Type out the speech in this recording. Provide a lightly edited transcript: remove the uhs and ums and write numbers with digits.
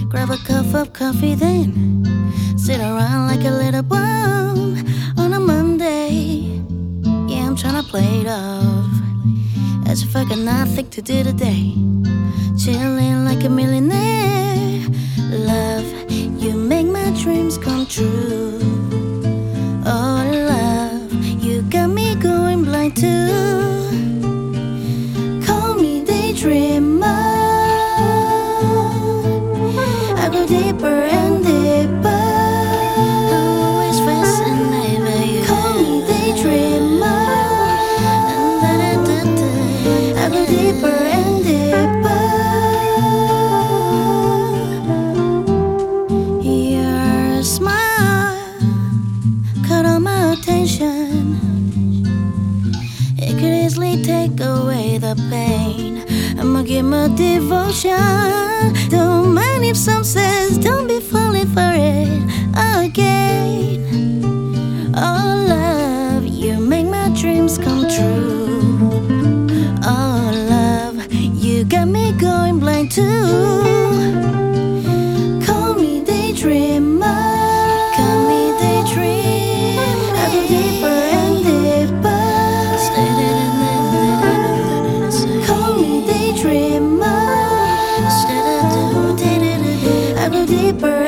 Grab a cup of coffee, then sit around like a little bum on a Monday. Yeah, I'm tryna play it off as if I got nothing to do today. Chilling like a millionaire. Love, you make my dreams come true. Oh, love, you got me going blind too. Call me daydreamer. I go deeper and deeper. Always fascinated by you. Call me daydreamer. I go deeper and deeper. Your smile caught all my attention. It could easily take away the pain. I'ma give my devotion. Don't mind if some says don't be falling for it again. Oh, love, you make my dreams come true. Oh, love, you got me going blind too. Call me daydreamer. Call me daydreamer. I go deeper and deeper. Call me daydreamer. I go deeper